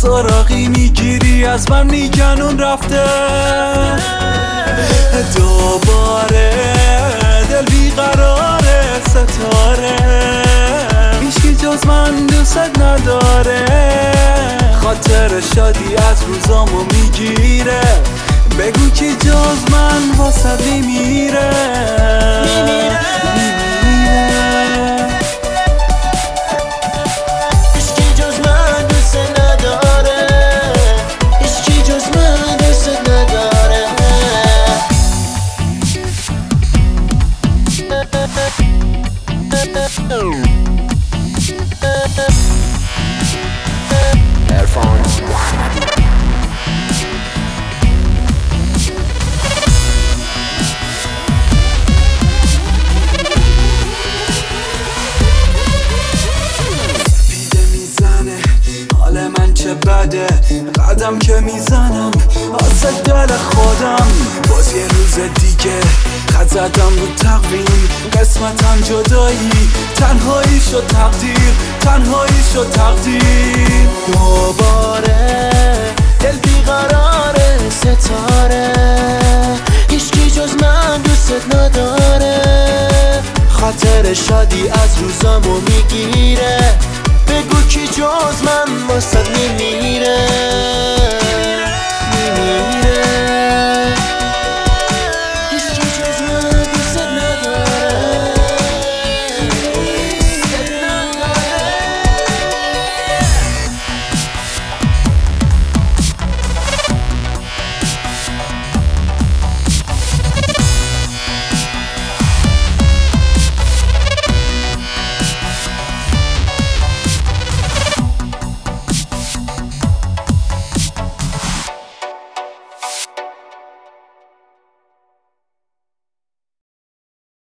سراغی میگیری از من میگنون رفته دوباره دل بیقراره ستاره هیچکی جز من دوست نداره خاطر شادی از روزامو میگیره بگو کی جز من واسه میمیره چه بده قدم که میزنم واسه دل خودم باز یه روز دیگه خط زدم رو تقویم قسمتم جدایی تنهایی شد تقدیر تنهایی شد تقدیر دوباره دل بیقراره ستاره هیچکی جز من دوست نداره خاطر شادی از روزامو میگیره بگو کی جز من واسه میمیره